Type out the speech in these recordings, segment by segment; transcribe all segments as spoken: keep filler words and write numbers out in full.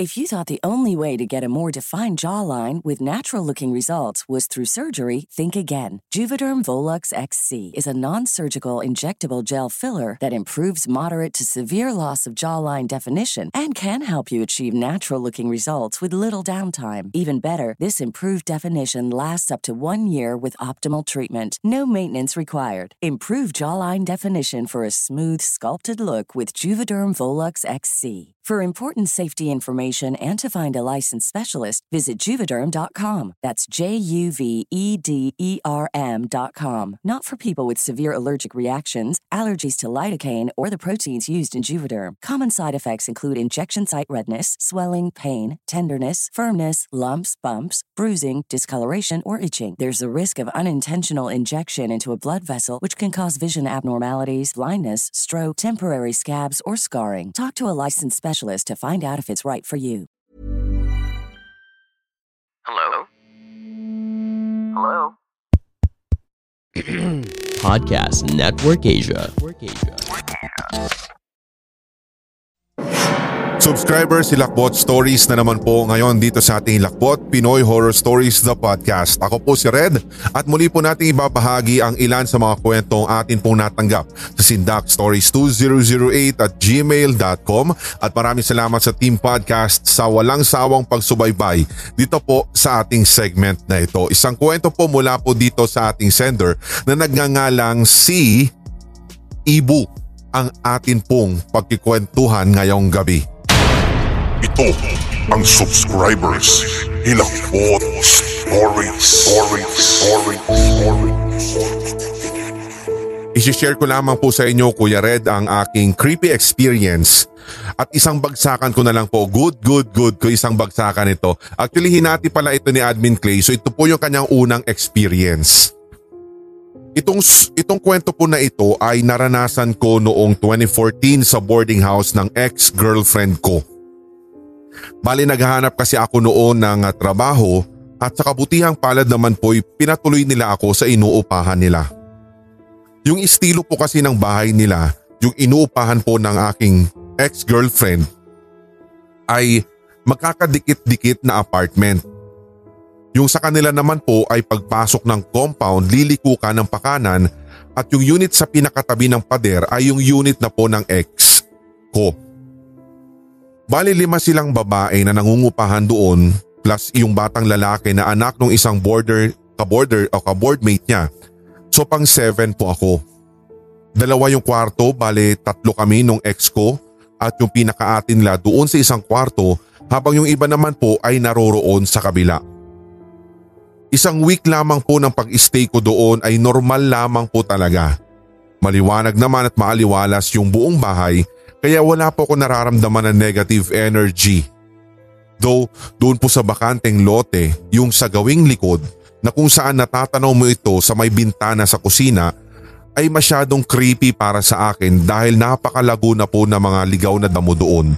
If you thought the only way to get a more defined jawline with natural-looking results was through surgery, think again. Juvederm Volux X C is a non-surgical injectable gel filler that improves moderate to severe loss of jawline definition and can help you achieve natural-looking results with little downtime. Even better, this improved definition lasts up to one year with optimal treatment. No maintenance required. Improve jawline definition for a smooth, sculpted look with Juvederm Volux X C. For important safety information and to find a licensed specialist, visit Juvederm dot com. That's J U V E D E R M dot com. Not for people with severe allergic reactions, allergies to lidocaine, or the proteins used in Juvederm. Common side effects include injection site redness, swelling, pain, tenderness, firmness, lumps, bumps, bruising, discoloration, or itching. There's a risk of unintentional injection into a blood vessel, which can cause vision abnormalities, blindness, stroke, temporary scabs, or scarring. Talk to a licensed specialist to find out if it's right for you. Hello? Hello? Podcast Network Asia. Subscribers, si Lakbot Stories na naman po ngayon dito sa ating Lakbot Pinoy Horror Stories The Podcast. Ako po si Red at muli po natin ibabahagi ang ilan sa mga kwentong atin pong natanggap sa sindak stories two thousand eight at gmail dot com at maraming salamat sa Team Podcast sa walang sawang pagsubaybay dito po sa ating segment na ito. Isang kwento po mula po dito sa ating sender na nagngangalang si Ibu ang atin pong pagkikwentuhan ngayong gabi. Ito ang subscribers Hilakbot Stories. Stories. Stories. Stories. I-share ko lamang po sa inyo, Kuya Red, ang aking creepy experience at isang bagsakan ko na lang po. Good, good, good ko isang bagsakan ito. Actually, hinati pala ito ni Admin Clay, so ito po yung kanyang unang experience. Itong, itong kwento po na ito ay naranasan ko noong twenty fourteen sa boarding house ng ex-girlfriend ko. Bali, naghahanap kasi ako noon ng trabaho at sa kabutihang palad naman po'y pinatuloy nila ako sa inuupahan nila. Yung estilo po kasi ng bahay nila, yung inuupahan po ng aking ex-girlfriend ay magkakadikit-dikit na apartment. Yung sa kanila naman po ay pagpasok ng compound, liliko ka ng pakanan at yung unit sa pinakatabi ng pader ay yung unit na po ng ex ko. Bali, lima silang babae na nangungupahan doon plus yung batang lalaki na anak ng isang border, ka-border o ka-boardmate niya. So pang seven po ako. Dalawa yung kwarto, bali tatlo kami nung ex ko at yung pinakaatin nila doon sa isang kwarto habang yung iba naman po ay naroroon sa kabila. Isang week lamang po ng pag-stay ko doon ay normal lamang po talaga. Maliwanag naman at maaliwalas yung buong bahay kaya wala po ako nararamdaman ng negative energy. Though doon po sa bakanteng lote, yung sa gawing likod na kung saan natatanaw mo ito sa may bintana sa kusina ay masyadong creepy para sa akin dahil napakalago na po ng mga ligaw na damo doon.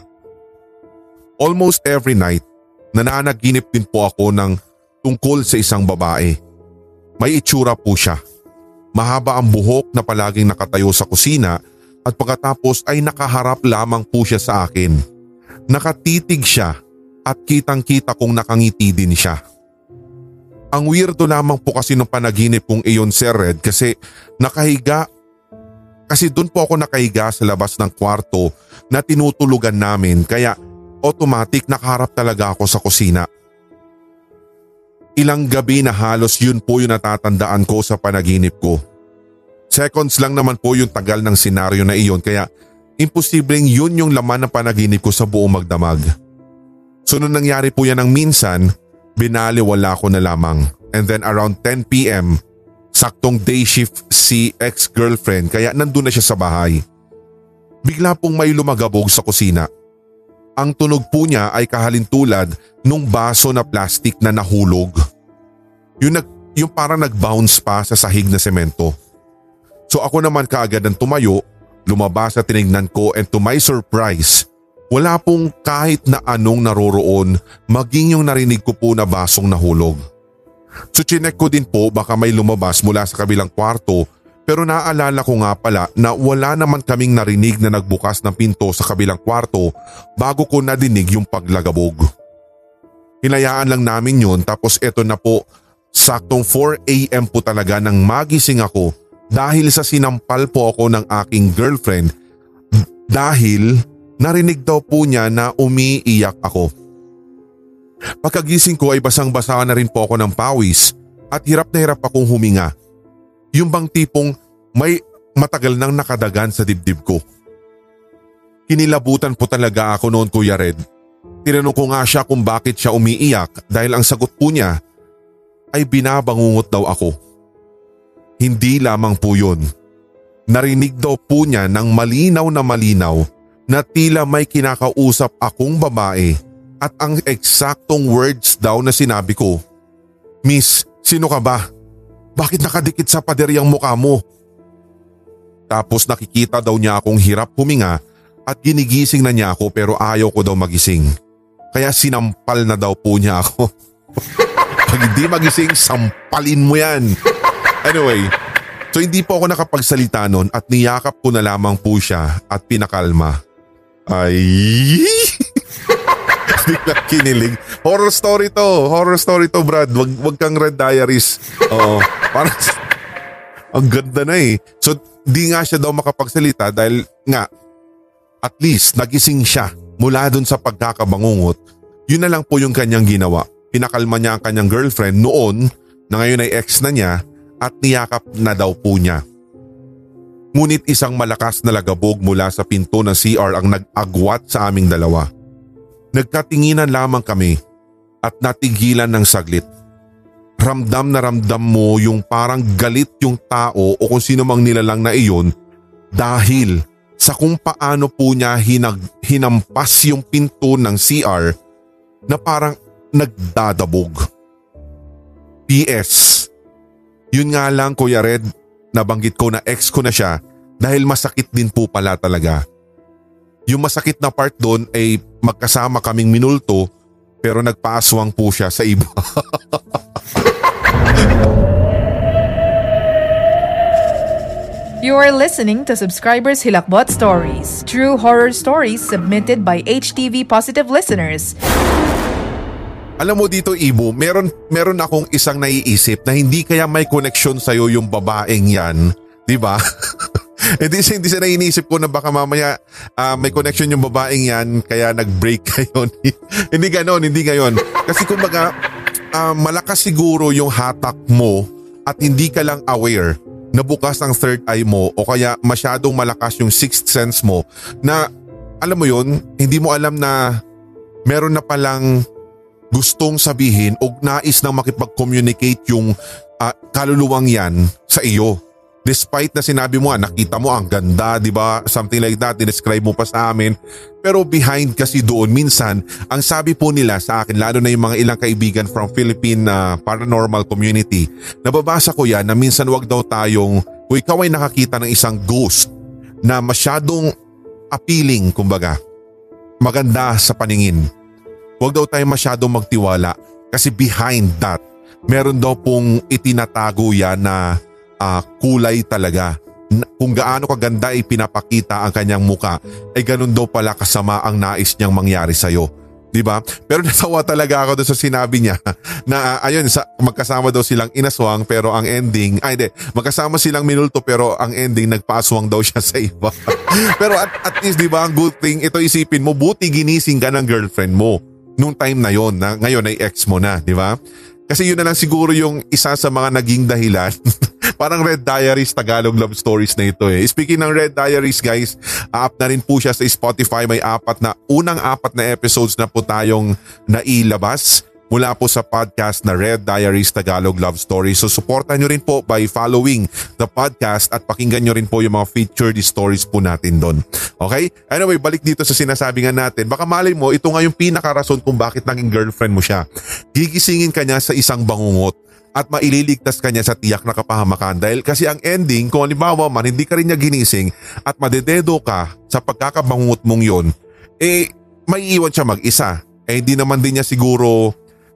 Almost every night, nananaginip din po ako ng tungkol sa isang babae. May itsura po siya. Mahaba ang buhok na palaging nakatayo sa kusina at pagkatapos ay nakaharap lamang po siya sa akin. Nakatitig siya at kitang-kita kong nakangiti din siya. Ang weirdo lamang po kasi ng panaginip kong iyon, Sir Red, kasi nakahiga. Kasi doon po ako nakahiga sa labas ng kwarto na tinutulugan namin kaya automatic nakaharap talaga ako sa kusina. Ilang gabi na halos yun po yung natatandaan ko sa panaginip ko. Seconds lang naman po yung tagal ng senaryo na iyon kaya imposibleng yun yung laman ng panaginip ko sa buong magdamag. So nung nangyari po yan ng minsan, binaliwala ko na lamang. And then around ten p.m, saktong day shift si ex-girlfriend kaya nandun na siya sa bahay. Bigla pong may lumagabog sa kusina. Ang tunog po niya ay kahalintulad nung baso na plastic na nahulog. Yung, nag, yung parang nag-bounce pa sa sahig na semento. So ako naman kaagad ang tumayo, lumabas at tinignan ko and to my surprise, wala pong kahit na anong naroroon maging yung narinig ko po na basong nahulog. So chinek ko din po baka may lumabas mula sa kabilang kwarto Pero naaalala ko nga pala na wala naman kaming narinig na nagbukas ng pinto sa kabilang kwarto bago ko nadinig yung paglagabog. Hinayaan lang namin yun tapos eto na po, saktong four a.m. po talaga nang magising ako dahil sa sinampal po ako ng aking girlfriend dahil narinig daw po niya na umiiyak ako. Pagkagising ko ay basang-basa na rin po ako ng pawis at hirap na hirap akong huminga. Yung bang tipong may matagal nang nakadagan sa dibdib ko. Kinilabutan po talaga ako noon, Kuya Red. Tinanong ko nga siya kung bakit siya umiiyak dahil ang sagot po niya ay binabangungot daw ako. Hindi lamang po yun. Narinig daw po niya ng malinaw na malinaw na tila may kinakausap akong babae at ang eksaktong words daw na sinabi ko, "Miss, sino ka ba? Bakit nakadikit sa pader yung mukha mo?" Tapos nakikita daw niya akong hirap huminga at ginigising na niya ako pero ayaw ko daw magising. Kaya sinampal na daw po niya ako. Pag hindi magising, sampalin mo yan. Anyway, so hindi po ako nakapagsalita noon at niyakap ko na lamang po siya at pinakalma. Ay... Hindi na kinilig. Horror story to. Horror story to, Brad. Wag, wag kang Red Diaries. Oo. Parang ang ganda na eh. So di nga siya daw makapagsalita dahil nga at least nagising siya mula dun sa pagkakabangungot. Yun na lang po yung kanyang ginawa. Pinakalma niya ang kanyang girlfriend noon na ngayon ay ex na niya at niyakap na daw po niya. Ngunit isang malakas na lagabog mula sa pinto ng C R ang nag-agwat sa aming dalawa. Nagkatinginan lamang kami at natigilan ng saglit. Ramdam na ramdam mo yung parang galit yung tao o kung sino mang nilalang na iyon dahil sa kung paano po niya hinag, hinampas yung pinto ng C R na parang nagdadabog. P S. Yun nga lang, Kuya Red, nabanggit ko na ex ko na siya dahil masakit din po pala talaga. Yung masakit na part doon ay magkasama kaming minulto pero nagpaaswang po siya sa iba. You are listening to Subscribers Hilakbot Stories, true horror stories submitted by H T V Positive listeners. Alam mo dito, Ibo, meron, meron akong isang naiisip na hindi kaya may koneksyon sa'yo yung babaeng yan, di ba? Hindi siya, hindi siya nainisip ko na baka mamaya uh, may connection yung babaeng yan kaya nag-break kayo. Hindi ganon, hindi gayon. Kasi kumbaga uh, malakas siguro yung hatak mo at hindi ka lang aware na bukas ang third eye mo o kaya masyadong malakas yung sixth sense mo na alam mo yun, hindi mo alam na meron na palang gustong sabihin o nais nang makipag-communicate yung uh, kaluluwang yan sa iyo. Despite na sinabi mo, nakita mo ang ganda, di ba? Something like that, describe mo pa sa amin. Pero behind kasi doon, minsan, ang sabi po nila sa akin, lalo na yung mga ilang kaibigan from Philippine uh, paranormal community, nababasa ko yan na minsan wag daw tayong, kung ikaw ay nakakita ng isang ghost na masyadong appealing, kumbaga, maganda sa paningin, wag daw tayong masyadong magtiwala kasi behind that, meron daw pong itinatago yan na Uh, kulay talaga. Kung gaano kaganda ay pinapakita ang kanyang muka, ay ganun daw pala kasama ang nais niyang mangyari sa'yo. Diba? Pero nasawa talaga ako doon sa sinabi niya na uh, ayun, sa, magkasama daw silang inaswang pero ang ending, ay hindi, magkasama silang minulto pero ang ending nagpaaswang daw siya sa iba. Pero at, at least diba, ang good thing, ito isipin mo, buti ginising ka ng girlfriend mo nung time na yon na ngayon ay ex mo na, diba? Kasi yun na lang siguro yung isa sa mga naging dahilan. Parang Red Diaries Tagalog Love Stories na ito eh. Speaking ng Red Diaries guys, up na rin po siya sa Spotify. May apat na, unang apat na episodes na po tayong nailabas mula po sa podcast na Red Diaries Tagalog Love Stories. So supportan nyo rin po by following the podcast at pakinggan nyo rin po yung mga featured stories po natin doon. Okay? Anyway, balik dito sa sinasabi nga natin. Baka malay mo, ito nga yung pinakarason kung bakit naging girlfriend mo siya. Gigisingin ka niya sa isang bangungot at maililigtas ka niya sa tiyak na kapahamakan dahil kasi ang ending, kung halimbawa man hindi ka rin niya ginising at madededo ka sa pagkakabangungot mong yon, eh may iwan siya mag-isa. Eh hindi naman din niya siguro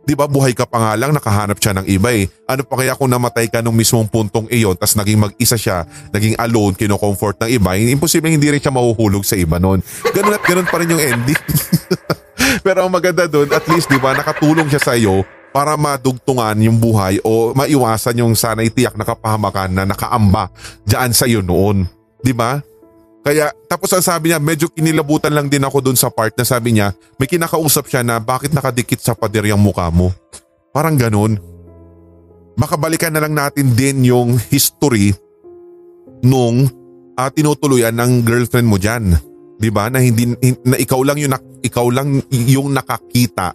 Di ba buhay ka pa nga lang, nakahanap siya ng iba eh. Ano pa kaya kung namatay ka nung mismong puntong iyon, tas naging mag-isa siya, naging alone, kino-comfort ng iba, imposible hindi rin siya mahuhulog sa iba noon. Ganun at ganun pa rin yung ending. Pero ang maganda doon, at least di ba, nakatulong siya sa iyo para madugtungan yung buhay o maiwasan yung sana'y tiyak na kapahamakan na nakaamba dyan sa iyo noon. Di ba? Kaya tapos ang sabi niya, medyo kinilabutan lang din ako doon sa part na sabi niya, may kinakausap siya na bakit nakadikit sa pader yung mukha mo. Parang ganun. Makabalikan na lang natin din yung history nung uh, tinutuluyan ng girlfriend mo dyan. Diba? Na hindi na ikaw lang yung ikaw lang yung nakakita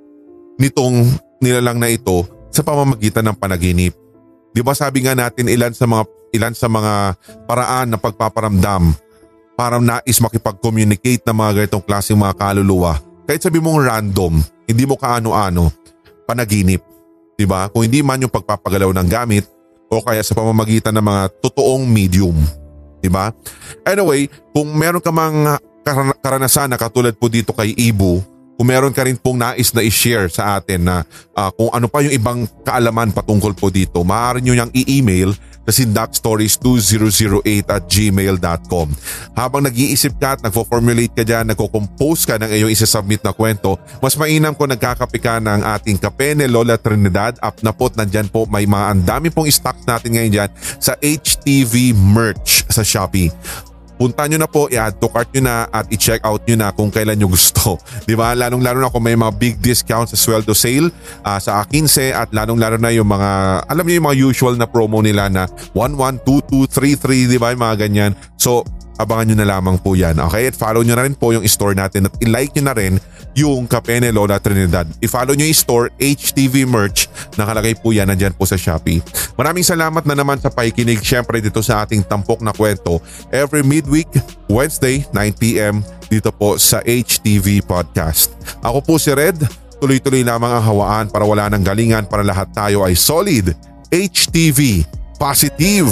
nitong nilalang na ito sa pamamagitan ng panaginip. Diba sabi nga natin ilan sa mga ilan sa mga paraan ng pagpaparamdam para nais makipag-communicate ng mga ganitong klaseng mga kaluluwa. Kahit sabi mong random, hindi mo kaano-ano, panaginip. Diba? Kung hindi man yung pagpapagalaw ng gamit o kaya sa pamamagitan ng mga totoong medium. Diba? Anyway, kung meron ka mang karanasan na katulad po dito kay Ibu, kung meron ka rin pong nais na i-share sa atin na uh, kung ano pa yung ibang kaalaman patungkol po dito, maaari nyo niyang i-email sa sindakstories two thousand eight at gmail dot com. Habang nag-iisip ka at nagpo-formulate ka dyan, nagko-compose ka ng iyong isasubmit na kwento, mas mainam ko nagkakape ka ng ating kape ni Lola Trinidad. Up na po't nandyan po, may mga andami pong stocks natin ngayon dyan sa H T V merch sa Shopee. Punta nyo na po, i-add to cart nyo na at i-check out nyo na kung kailan nyo gusto. Diba? Lalong-lalo na kung may mga big discounts sa sweldo sale uh, sa quince at lalong-lalo na yung mga, alam niyo yung mga usual na promo nila na one one, two two, three three, diba? Yung mga ganyan. So, abangan nyo na lamang po yan. Okay? At follow nyo na rin po yung store natin at i-like nyo na rin yung Kape ni Lola Trinidad. I-follow nyo yung store, H T V merch. Nakalagay po yan, nandyan po sa Shopee. Maraming salamat na naman sa pakikinig syempre dito sa ating tampok na kwento. Every midweek, Wednesday, nine p.m. dito po sa H T V Podcast. Ako po si Red. Tuloy-tuloy lamang ang hawaan para wala ng galingan para lahat tayo ay solid. H T V Positive.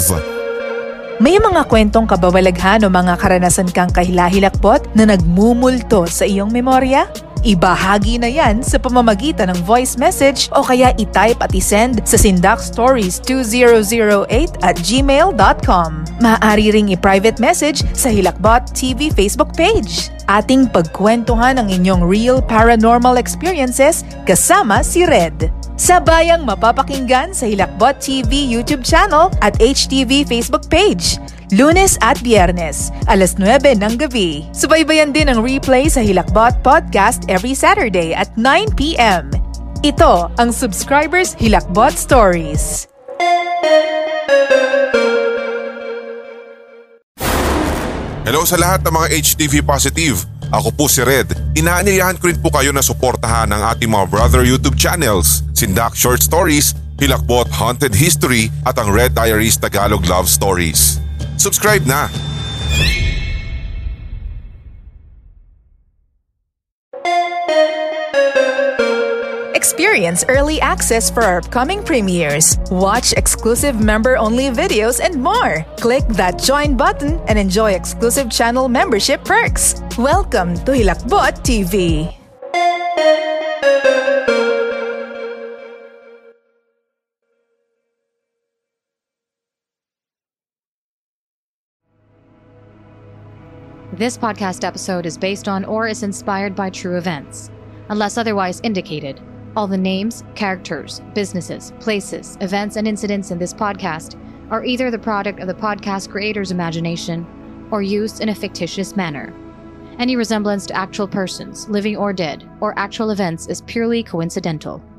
May mga kwentong kababalaghan o mga karanasan kang kahilahilakbot na nagmumulto sa iyong memorya? Ibahagi na yan sa pamamagitan ng voice message o kaya i-type at i-send sa sindakstories two thousand eight at gmail dot com. Maaari ring i-private message sa Hilakbot T V Facebook page. Ating pagkwentuhan ang inyong real paranormal experiences kasama si Red. Sabayang mapapakinggan sa Hilakbot T V YouTube channel at H T V Facebook page. Lunes at Biyernes, alas nuwebe ng gabi. Subaybayan din ang replay sa Hilakbot Podcast every Saturday at nine p.m. Ito ang Subscribers Hilakbot Stories. Hello sa lahat ng mga H T V Positive. Ako po si Red. Inaanyayahan ko rin po kayo na suportahan ang ating mga brother YouTube channels, Sindak Short Stories, Hilakbot Haunted History at ang Red Diaries Tagalog Love Stories. Subscribe na! Experience early access for our upcoming premieres. Watch exclusive member-only videos and more. Click that join button and enjoy exclusive channel membership perks. Welcome to Hilakbot T V. This podcast episode is based on or is inspired by true events. Unless otherwise indicated, all the names, characters, businesses, places, events, and incidents in this podcast are either the product of the podcast creator's imagination or used in a fictitious manner. Any resemblance to actual persons, living or dead, or actual events is purely coincidental.